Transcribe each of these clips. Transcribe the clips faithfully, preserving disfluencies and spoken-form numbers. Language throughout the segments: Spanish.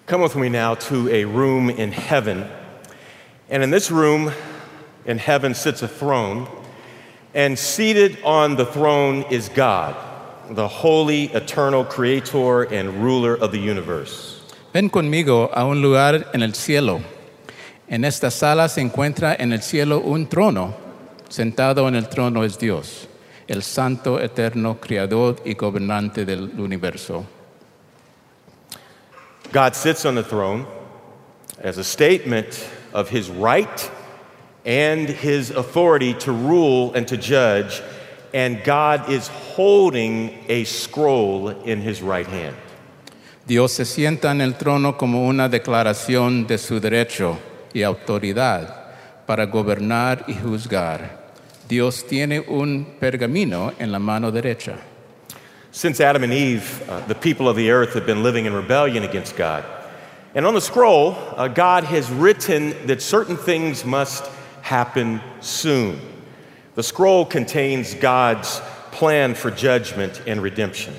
Come with me now to a room in heaven. And in this room in heaven sits a throne, and seated on the throne is God, the holy, eternal creator and ruler of the universe. Ven conmigo a un lugar en el cielo. En esta sala se encuentra en el cielo un trono. Sentado en el trono es Dios, el santo, eterno, creador y gobernante del universo. God sits on the throne as a statement of his right and his authority to rule and to judge, and God is holding a scroll in his right hand. Dios se sienta en el trono como una declaración de su derecho y autoridad para gobernar y juzgar. Dios tiene un pergamino en la mano derecha. Since Adam and Eve, uh, the people of the earth have been living in rebellion against God. And on the scroll, uh, God has written that certain things must happen soon. The scroll contains God's plan for judgment and redemption.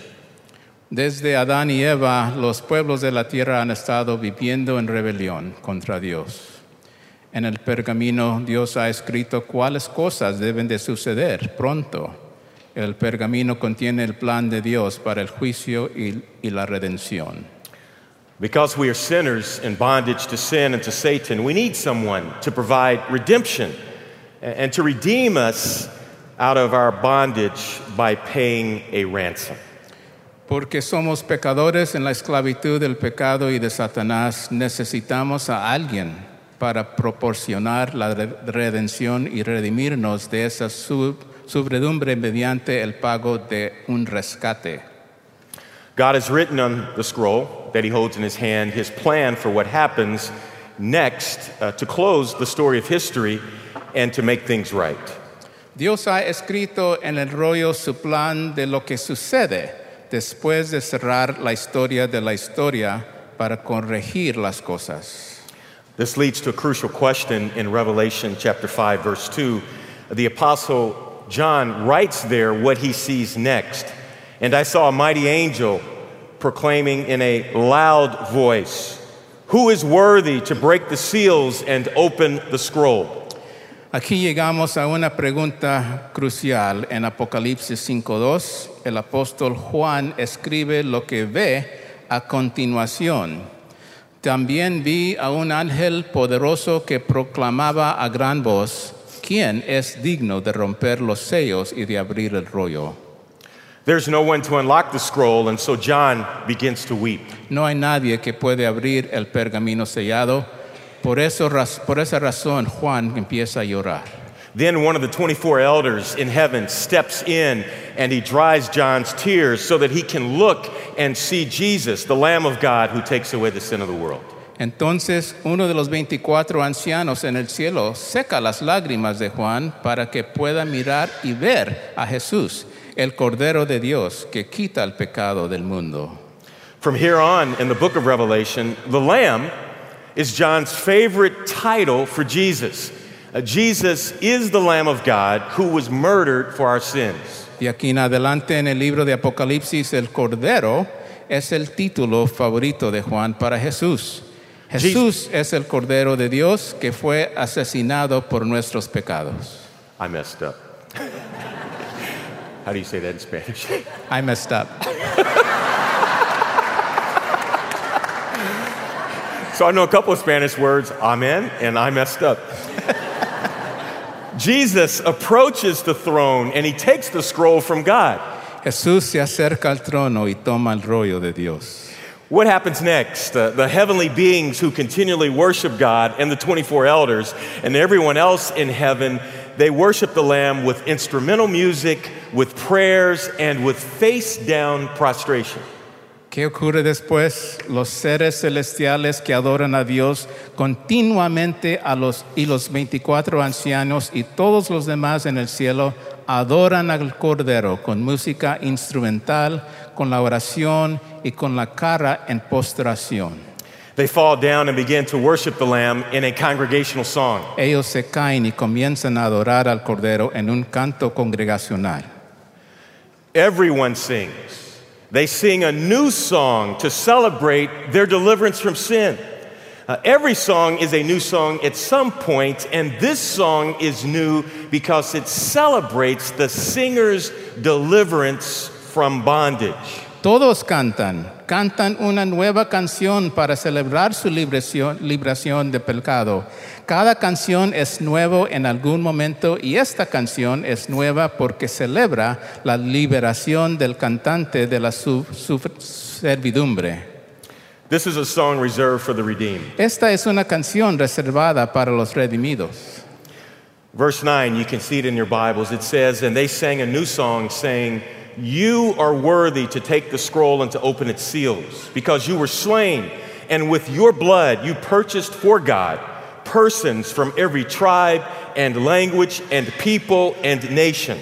Desde Adán y Eva, los pueblos de la tierra han estado viviendo en rebelión contra Dios. En el pergamino, Dios ha escrito cuáles cosas deben de suceder pronto. El pergamino contiene el plan de Dios para el juicio y, y la redención. Because we are sinners in bondage to sin and to Satan, we need someone to provide redemption and to redeem us out of our bondage by paying a ransom. Porque somos pecadores en la esclavitud del pecado y de Satanás, necesitamos a alguien para proporcionar la redención y redimirnos de esa sub subredumbre mediante el pago de un rescate. God has written on the scroll that he holds in his hand his plan for what happens next uh, to close the story of history and to make things right. Dios ha escrito en el rollo su plan de lo que sucede después de cerrar la historia de la historia para corregir las cosas. This leads to a crucial question in Revelation chapter five, verse two. The apostle John writes there what he sees next. And I saw a mighty angel proclaiming in a loud voice, "Who is worthy to break the seals and open the scroll?" Aquí llegamos a una pregunta crucial. En Apocalipsis cinco dos, el apóstol Juan escribe lo que ve a continuación. También vi a un ángel poderoso que proclamaba a gran voz, ¿quién es digno de romper los sellos y de abrir el rollo? There's no one to unlock the scroll, and so John begins to weep. No hay nadie que puede abrir el pergamino sellado. Por eso, por esa razón, Juan empieza a llorar. Then one of the twenty-four elders in heaven steps in, and he dries John's tears so that he can look and see Jesus, the Lamb of God who takes away the sin of the world. Entonces, uno de los veinticuatro ancianos en el cielo seca las lágrimas de Juan para que pueda mirar y ver a Jesús, el Cordero de Dios que quita el pecado del mundo. From here on in the book of Revelation, the Lamb is John's favorite title for Jesus. Uh, Jesus is the Lamb of God who was murdered for our sins. Y aquí en adelante en el libro de Apocalipsis, el Cordero es el título favorito de Juan para Jesús. Jesús es el Cordero de Dios que fue asesinado por nuestros pecados. I messed up. How do you say that in Spanish? I messed up. So I know a couple of Spanish words, amen, and I messed up. Jesus approaches the throne and he takes the scroll from God. Jesús se acerca al trono y toma el rollo de Dios. What happens next? Uh, the heavenly beings who continually worship God and the twenty-four elders and everyone else in heaven, they worship the Lamb with instrumental music, with prayers, and with face-down prostration. ¿Qué ocurre después? Los seres celestiales que adoran a Dios continuamente a los, y los veinticuatro ancianos y todos los demás en el cielo adoran al Cordero con música instrumental, con la oración y con la cara en postración. They fall down and begin to worship the Lamb in a congregational song. Ellos se caen y comienzan a adorar al Cordero en un canto congregacional. Everyone sings. They sing a new song to celebrate their deliverance from sin. Uh, every song is a new song at some point, and this song is new because it celebrates the singer's deliverance from bondage. Todos cantan, cantan una nueva canción para celebrar su liberación, liberación de pecado. Cada canción es nuevo en algún momento y esta canción es nueva porque celebra la liberación del cantante de la su, su servidumbre. This is a song reserved for the redeemed. Esta es una canción reservada para los redimidos. Verse nine, you can see it in your Bibles. It says, and they sang a new song saying, you are worthy to take the scroll and to open its seals, because you were slain, and with your blood you purchased for God persons from every tribe and language and people and nation.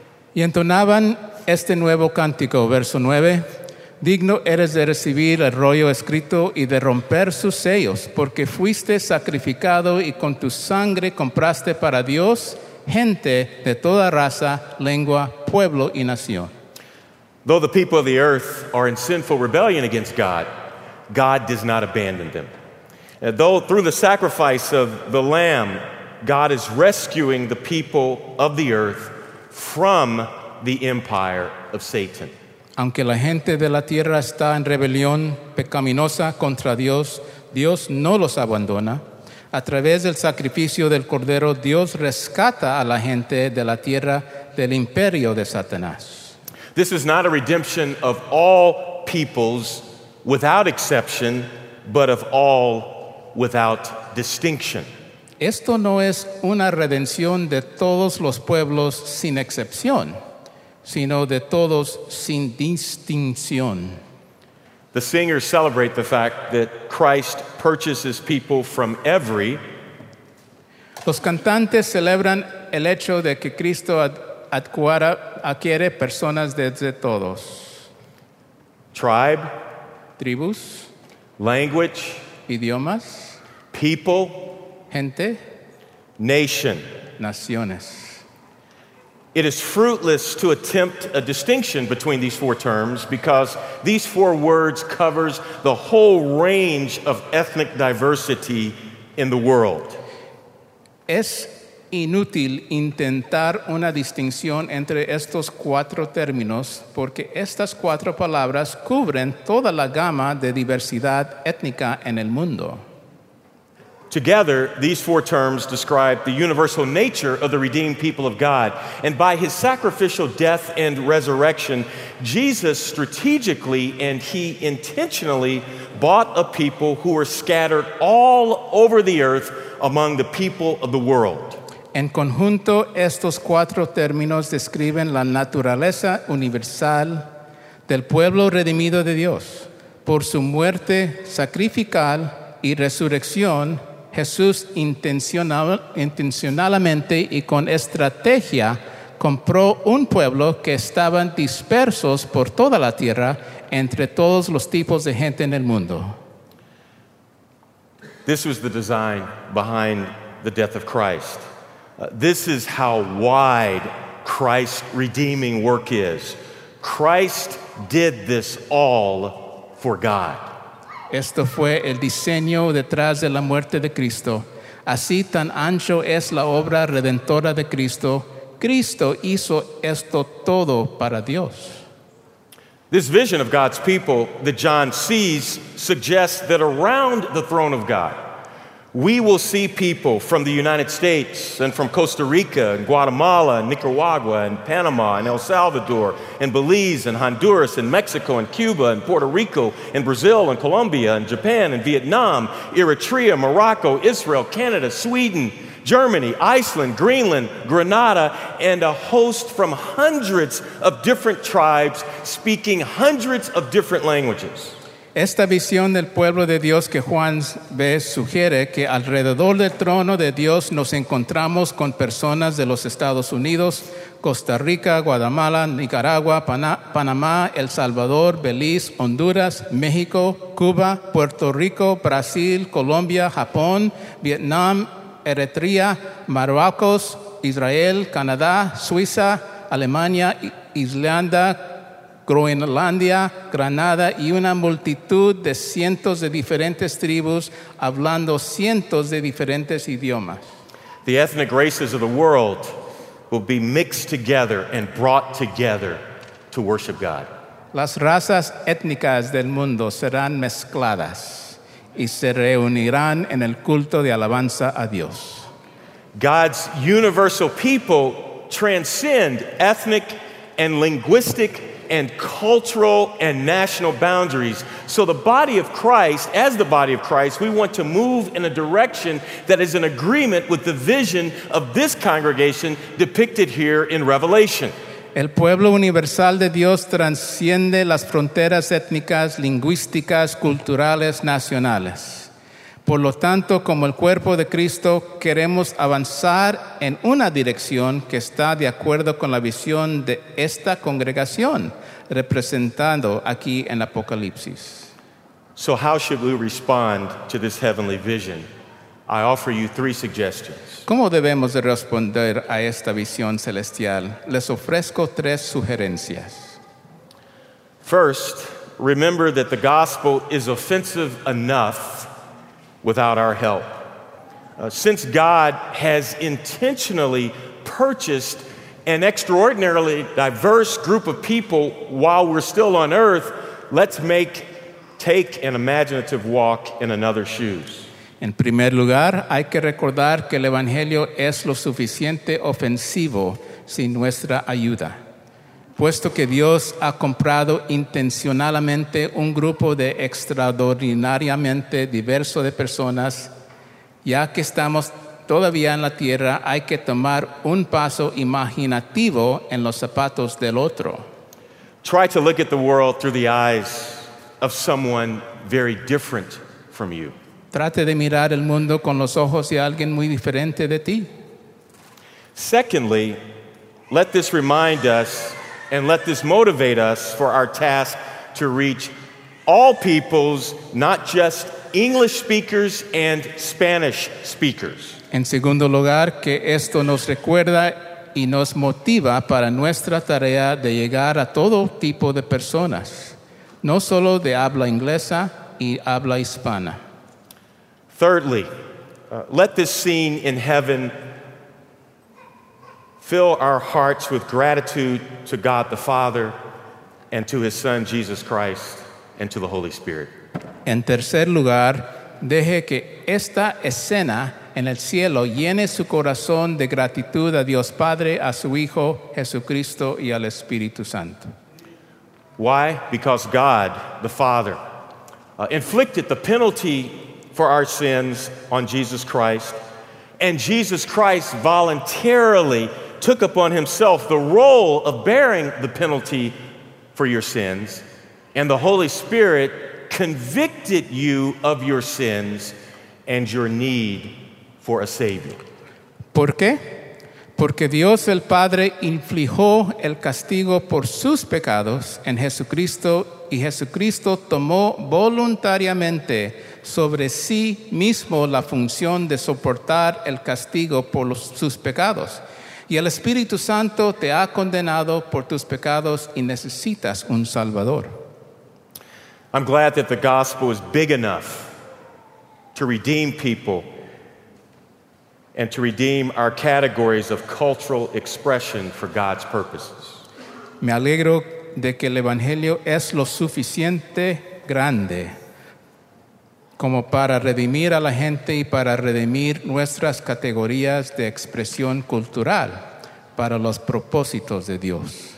Y entonaban este nuevo cántico, verso nueve. Digno eres de recibir el rollo escrito y de romper sus sellos, porque fuiste sacrificado y con tu sangre compraste para Dios gente de toda raza, lengua, pueblo y nación. Though the people of the earth are in sinful rebellion against God, God does not abandon them. And though through the sacrifice of the Lamb, God is rescuing the people of the earth from the empire of Satan. Aunque la gente de la tierra está en rebelión pecaminosa contra Dios, Dios no los abandona. A través del sacrificio del Cordero, Dios rescata a la gente de la tierra del imperio de Satanás. This is not a redemption of all peoples without exception, but of all without distinction. Esto no es una redención de todos los pueblos sin excepción, sino de todos sin distinción. The singers celebrate the fact that Christ purchases people from every. Los cantantes celebran el hecho de que Cristo ad, adcuara, adquiere personas desde todos. Tribe, Tribus, language, idiomas, people, gente, nation. naciones. It is fruitless to attempt a distinction between these four terms because these four words covers the whole range of ethnic diversity in the world. Es inútil intentar una distinción entre estos cuatro términos porque estas cuatro palabras cubren toda la gama de diversidad étnica en el mundo. Together, these four terms describe the universal nature of the redeemed people of God. And by his sacrificial death and resurrection, Jesus strategically and he intentionally bought a people who were scattered all over the earth among the people of the world. En conjunto, estos cuatro términos describen la naturaleza universal del pueblo redimido de Dios. Por su muerte sacrificial y resurrección, Jesús intencional, intencionalmente y con estrategia compró un pueblo que estaban dispersos por toda la tierra entre todos los tipos de gente en el mundo. This was the design behind the death of Christ. Uh, this is how wide Christ's redeeming work is. Christ did this all for God. Esto fue el diseño detrás de la muerte de Cristo. Así tan ancho es la obra redentora de Cristo. Cristo hizo esto todo para Dios. This vision of God's people that John sees suggests that around the throne of God, we will see people from the United States and from Costa Rica and Guatemala and Nicaragua and Panama and El Salvador and Belize and Honduras and Mexico and Cuba and Puerto Rico and Brazil and Colombia and Japan and Vietnam, Eritrea, Morocco, Israel, Canada, Sweden, Germany, Iceland, Greenland, Grenada, and a host from hundreds of different tribes speaking hundreds of different languages. Esta visión del pueblo de Dios que Juan ve sugiere que alrededor del trono de Dios nos encontramos con personas de los Estados Unidos, Costa Rica, Guatemala, Nicaragua, Pana- Panamá, El Salvador, Belice, Honduras, México, Cuba, Puerto Rico, Brasil, Colombia, Japón, Vietnam, Eritrea, Marruecos, Israel, Canadá, Suiza, Alemania, Islanda, Groenlandia, Granada y una multitud de cientos de diferentes tribus hablando cientos de diferentes idiomas. The ethnic races of the world will be mixed together and brought together to worship God. Las razas étnicas del mundo serán mezcladas y se reunirán en el culto de alabanza a Dios. God's universal people transcend ethnic and linguistic and cultural and national boundaries. So the body of Christ, as the body of Christ, we want to move in a direction that is in agreement with the vision of this congregation depicted here in Revelation. El pueblo universal de Dios trasciende las fronteras étnicas, lingüísticas, culturales, nacionales. Por lo tanto, como el cuerpo de Cristo, queremos avanzar en una dirección que está de acuerdo con la visión de esta congregación, representando aquí en Apocalipsis. So how should we respond to this heavenly vision? I offer you three suggestions. ¿Cómo debemos de responder a esta visión celestial? Les ofrezco tres sugerencias. First, remember that the gospel is offensive enough without our help. Uh, since God has intentionally purchased an extraordinarily diverse group of people while we're still on earth, let's make, take an imaginative walk in another's shoes. En primer lugar, hay que recordar que el Evangelio es lo suficiente ofensivo sin nuestra ayuda, puesto que Dios ha comprado intencionalmente un grupo de extraordinariamente diverso de personas. Ya que estamos todavía en la tierra, hay que tomar un paso imaginativo en los zapatos del otro. Try to look at the world through the eyes of someone very different from you. Trate de mirar el mundo con los ojos de alguien muy diferente de ti. Secondly, let this remind us and let this motivate us for our task to reach all peoples, not just English speakers and Spanish speakers. En segundo lugar, que esto nos recuerda y nos motiva para nuestra tarea de llegar a todo tipo de personas, no solo de habla inglesa y habla hispana. Thirdly, uh, let this scene in heaven fill our hearts with gratitude to God the Father and to His Son, Jesus Christ, and to the Holy Spirit. En tercer lugar, deje que esta escena en el cielo llene su corazón de gratitud a Dios Padre, a su Hijo Jesucristo y al Espíritu Santo. Why? Because God the Father uh, inflicted the penalty for our sins on Jesus Christ, and Jesus Christ voluntarily took upon himself the role of bearing the penalty for your sins, and the Holy Spirit convicted you of your sins and your need for a Savior. ¿Por qué? Porque Dios el Padre infligió el castigo por sus pecados en Jesucristo, y Jesucristo tomó voluntariamente sobre sí mismo la función de soportar el castigo por los, sus pecados. Y el Espíritu Santo te ha condenado por tus pecados y necesitas un Salvador. I'm glad that the gospel is big enough to redeem people and to redeem our categories of cultural expression for God's purposes. Me alegro de que el Evangelio es lo suficiente grande como para redimir a la gente y para redimir nuestras categorías de expresión cultural para los propósitos de Dios.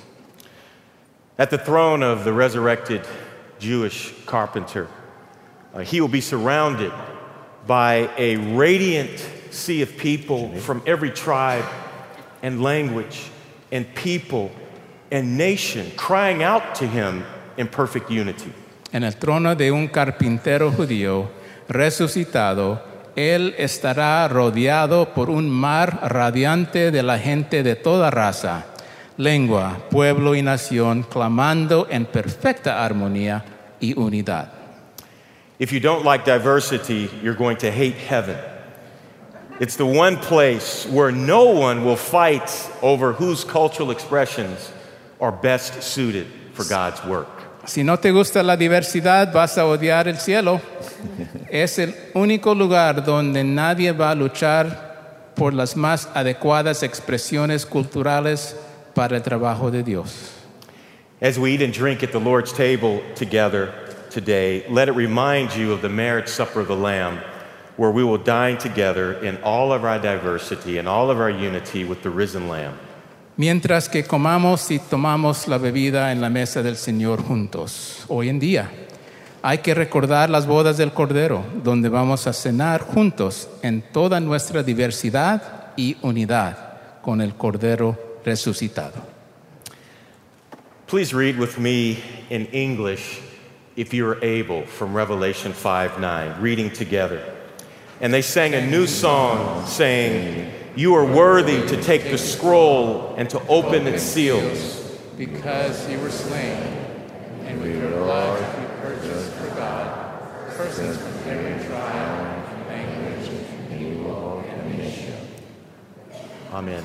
At the throne of the resurrected Jewish carpenter, uh, he will be surrounded by a radiant sea of people from every tribe and language and people and nation crying out to him in perfect unity. En el trono de un carpintero judío resucitado, él estará rodeado por un mar radiante de la gente de toda raza, lengua, pueblo y nación, clamando en perfecta armonía y unidad. If you don't like diversity, you're going to hate heaven. It's the one place where no one will fight over whose cultural expressions are best suited for God's work. Si no te gusta la diversidad, vas a odiar el cielo. Es el único lugar donde nadie va a luchar por las más adecuadas expresiones culturales para el trabajo de Dios. As we eat and drink at the Lord's table together today, let it remind you of the marriage supper of the Lamb, where we will dine together in all of our diversity and all of our unity with the risen Lamb. Mientras que comamos y tomamos la bebida en la mesa del Señor juntos, hoy en día, hay que recordar las bodas del Cordero, donde vamos a cenar juntos en toda nuestra diversidad y unidad con el Cordero resucitado. Please read with me in English, if you are able, from Revelation five nine, reading together. And they sang a new song, saying, "You are worthy to take the scroll and to open its seals." Because you were slain, and with your blood you purchased for God persons from every tribe, language, people, and nation. Amen.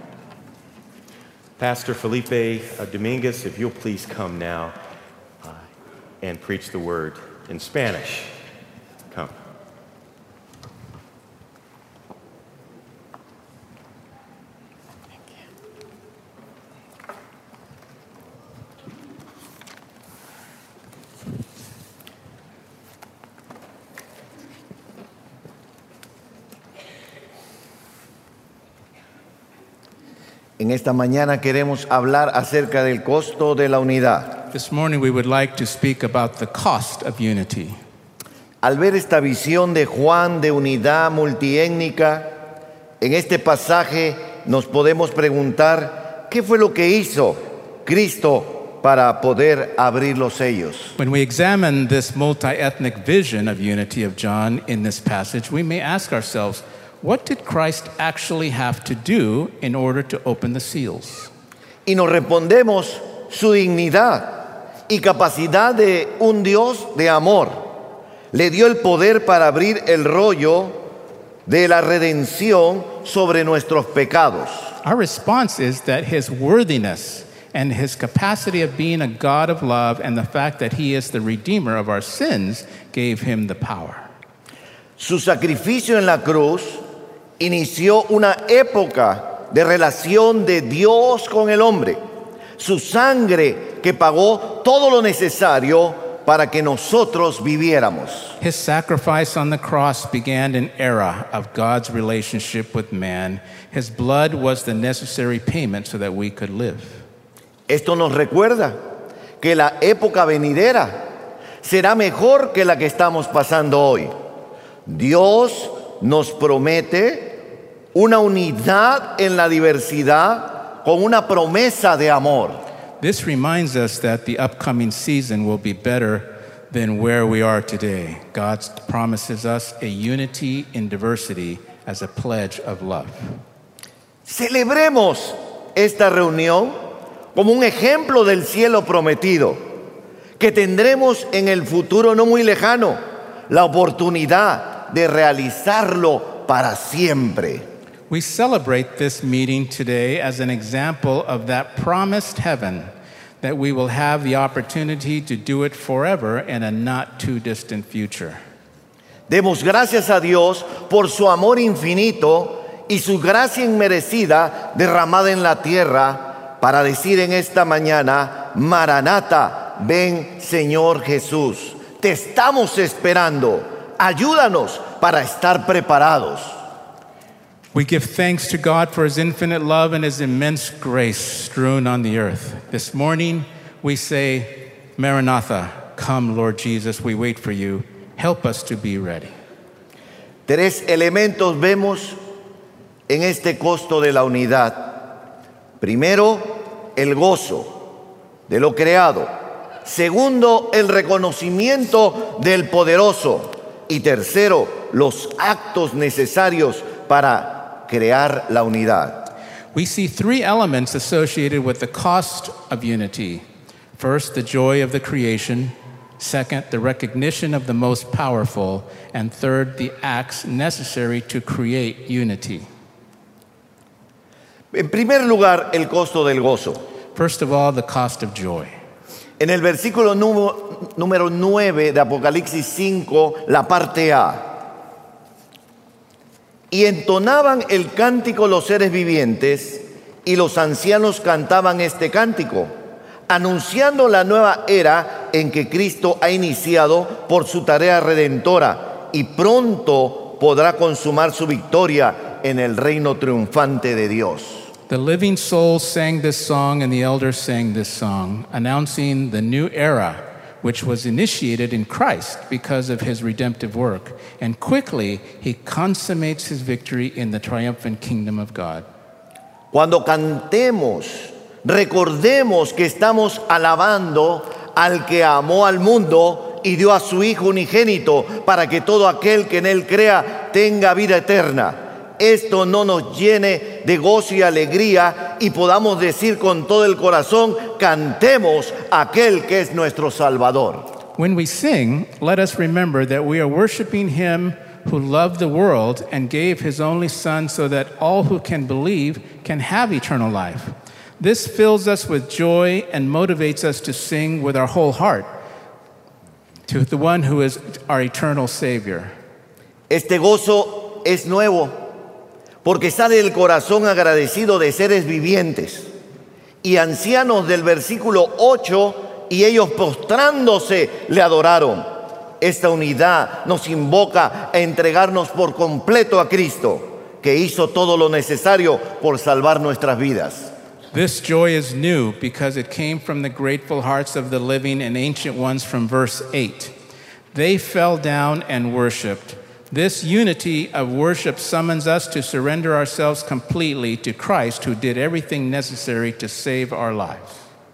Pastor Felipe uh, Dominguez, if you'll please come now uh, and preach the word in Spanish. Come. En esta mañana queremos hablar acerca del costo de la unidad. This morning we would like to speak about the cost of unity. Al ver esta visión de Juan de unidad multiétnica, en este pasaje nos podemos preguntar qué fue lo que hizo Cristo para poder abrir los sellos. When we examine this multi-ethnic vision of unity of John in this passage, we may ask ourselves, what did Christ actually have to do in order to open the seals? Y nos respondemos su dignidad y capacidad de un Dios de amor. Le dio el poder para abrir el rollo de la redención sobre nuestros pecados. Our response is that his worthiness and his capacity of being a God of love and the fact that he is the redeemer of our sins gave him the power. Su sacrificio en la cruz inició una época de relación de Dios con el hombre. Su sangre que pagó todo lo necesario para que nosotros viviéramos. His sacrifice on the cross began an era of God's relationship with man. His blood was the necessary payment so that we could live. Esto nos recuerda que la época venidera será mejor que la que estamos pasando hoy. Dios nos promete una unidad en la diversidad con una promesa de amor. This reminds us that the upcoming season will be better than where we are today. God promises us a unity in diversity as a pledge of love. Celebremos esta reunión como un ejemplo del cielo prometido, que tendremos en el futuro no muy lejano la oportunidad de realizarlo para siempre. We celebrate this meeting today as an example of that promised heaven, that we will have the opportunity to do it forever in a not too distant future. Demos gracias a Dios por su amor infinito y su gracia inmerecida derramada en la tierra para decir en esta mañana, Maranata, ven Señor Jesús. Te estamos esperando. Ayúdanos para estar preparados. We give thanks to God for his infinite love and his immense grace strewn on the earth. This morning we say, Maranatha, come Lord Jesus, we wait for you. Help us to be ready. Tres elementos vemos en este costo de la unidad. Primero, el gozo de lo creado. Segundo, el reconocimiento del poderoso. Y tercero, los actos necesarios para crear la unidad. We see three elements associated with the cost of unity. First, the joy of the creation. Second, the recognition of the most powerful. And third, the acts necessary to create unity. En primer lugar, el costo del gozo. First of all, the cost of joy. En el versículo número, número nueve de Apocalipsis cinco, la parte A. Y entonaban el cántico los seres vivientes, y los ancianos cantaban este cántico, anunciando la nueva era en que Cristo ha iniciado por su tarea redentora, y pronto podrá consumar su victoria en el reino triunfante de Dios. The living souls sang this song, and the elders sang this song, announcing the new era, which was initiated in Christ because of his redemptive work. And quickly, he consummates his victory in the triumphant kingdom of God. Cuando cantemos, recordemos que estamos alabando al que amó al mundo y dio a su Hijo unigénito para que todo aquel que en él crea tenga vida eterna. Esto no nos llene de gozo y alegría y podamos decir con todo el corazón, cantemos a aquel que es nuestro Salvador. When we sing, let us remember that we are worshiping him who loved the world and gave his only Son so that all who can believe can have eternal life. This fills us with joy and motivates us to sing with our whole heart to the one who is our eternal Savior. Este gozo es nuevo, porque sale del corazón agradecido de seres vivientes y ancianos del versículo ocho, y ellos postrándose le adoraron. Esta unidad nos invoca a entregarnos por completo a Cristo, que hizo todo lo necesario por salvar nuestras vidas. This joy is new because it came from the grateful hearts of the living and ancient ones from verse eight. They fell down and worshiped. This unity of worship summons us to surrender ourselves completely to Christ, who did everything necessary to save our lives.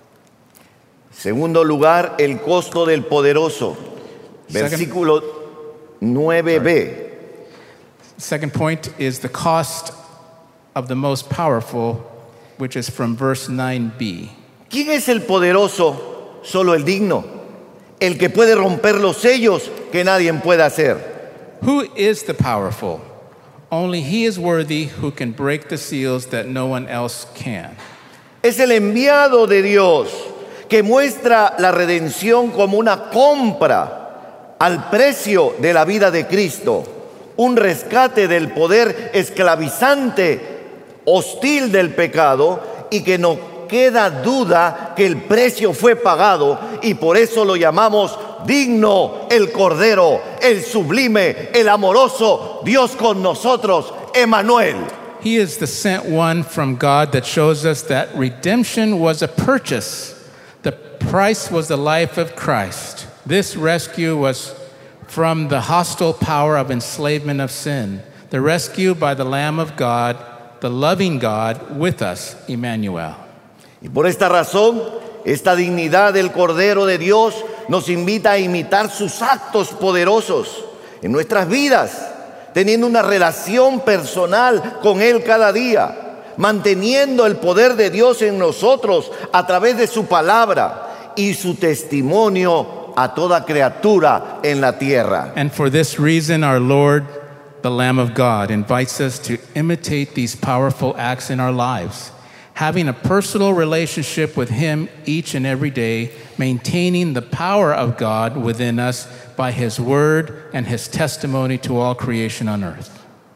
Segundo lugar, el costo del poderoso. Versículo nueve b. Second point is the cost of the most powerful, which is from verse nine b. ¿Quién es el poderoso? Solo el digno, el que puede romper los sellos que nadie puede hacer. Who is the powerful? Only he is worthy who can break the seals that no one else can. Es el enviado de Dios que muestra la redención como una compra al precio de la vida de Cristo, un rescate del poder esclavizante, hostil del pecado, y que no queda duda que el precio fue pagado, y por eso lo llamamos digno, el Cordero, el sublime, el amoroso, Dios con nosotros, Emmanuel. He is the sent one from God that shows us that redemption was a purchase. The price was the life of Christ. This rescue was from the hostile power of enslavement of sin. The rescue by the Lamb of God, the loving God with us, Emmanuel. Y por esta razón, esta dignidad del Cordero de Dios nos invita a imitar sus actos poderosos en nuestras vidas, teniendo una relación personal con Él cada día, manteniendo el poder de Dios en nosotros a través de su palabra y su testimonio a toda criatura en la tierra. And for this reason, our Lord, the Lamb of God, invites us to imitate these powerful acts in our lives, having a personal relationship with Him each and every day, maintaining the power of God within us by His word and His testimony to all creation on earth.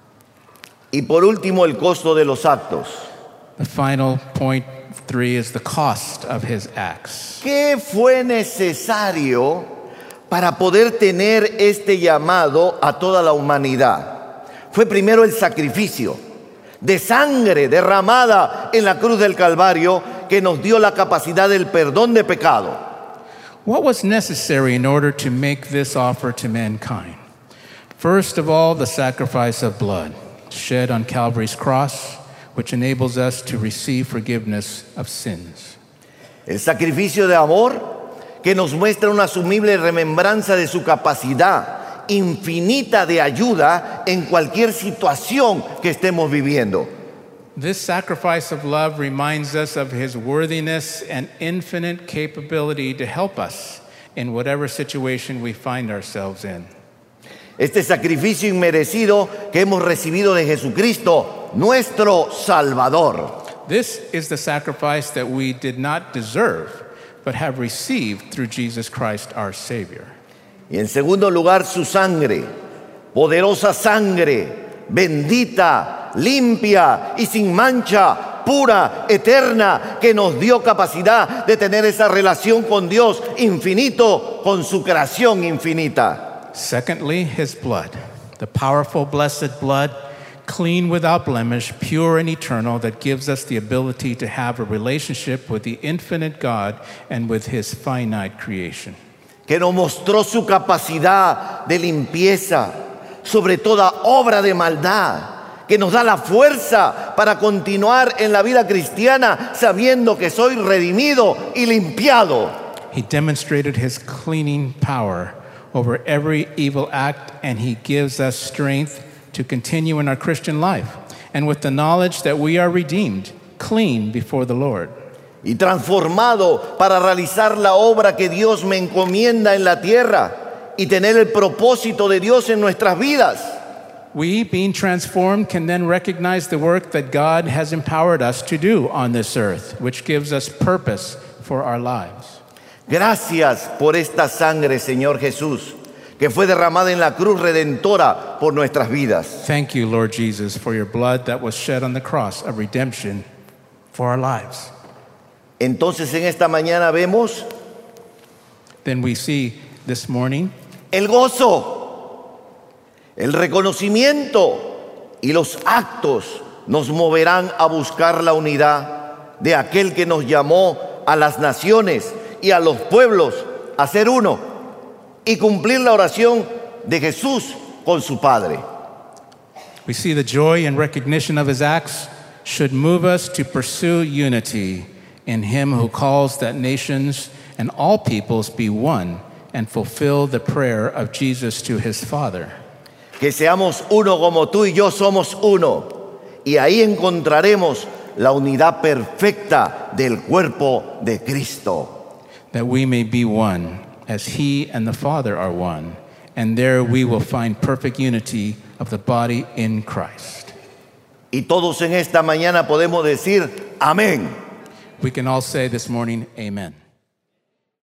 Y por último, el costo de los actos. The final point three is the cost of His acts. ¿Qué fue necesario para poder tener este llamado a toda la humanidad? Fue primero el sacrificio de sangre derramada en la cruz del Calvario, que nos dio la capacidad del perdón de pecado. What was necessary in order to make this offer to mankind? First of all, the sacrifice of blood shed on Calvary's cross, which enables us to receive forgiveness of sins. El sacrificio de amor que nos muestra una asumible remembranza de su capacidad infinita de ayuda en cualquier situación que estemos viviendo. This sacrifice of love reminds us of His worthiness and infinite capability to help us in whatever situation we find ourselves in. Este sacrificio inmerecido que hemos recibido de Jesucristo, nuestro Salvador. This is the sacrifice that we did not deserve, but have received through Jesus Christ our Savior. Y en segundo lugar, su sangre, poderosa sangre, bendita, limpia y sin mancha, pura, eterna, que nos dio capacidad de tener esa relación con Dios infinito, con su creación infinita. Secondly, his blood, the powerful, blessed blood, clean without blemish, pure and eternal, that gives us the ability to have a relationship with the infinite God and with his finite creation. Que nos mostró su capacidad de limpieza sobre toda obra de maldad, que nos da la fuerza para continuar en la vida cristiana sabiendo que soy redimido y limpiado. He demonstrated his cleaning power over every evil act, and he gives us strength to continue in our Christian life, and with the knowledge that we are redeemed, clean before the Lord. Y transformado para realizar la obra que Dios me encomienda en la tierra y tener el propósito de Dios en nuestras vidas. We, being transformed, can then recognize the work that God has empowered us to do on this earth, which gives us purpose for our lives. Gracias por esta sangre, Señor Jesús, que fue derramada en la cruz redentora por nuestras vidas. Thank you, Lord Jesus, for your blood that was shed on the cross of redemption for our lives. Entonces en esta mañana vemos Then we see this morning el gozo, el reconocimiento y los actos nos moverán a buscar la unidad de aquel que nos llamó a las naciones y a los pueblos a ser uno y cumplir la oración de Jesús con su Padre. we see the joy and recognition of his acts should move us to pursue unity in him who calls that nations and all peoples be one and fulfill the prayer of Jesus to his Father. Que seamos uno como tú y yo somos uno. Y ahí encontraremos la unidad perfecta del cuerpo de Cristo. That we may be one as he and the Father are one, and there we will find perfect unity of the body in Christ. Y todos en esta mañana podemos decir amén. We can all say this morning, amen.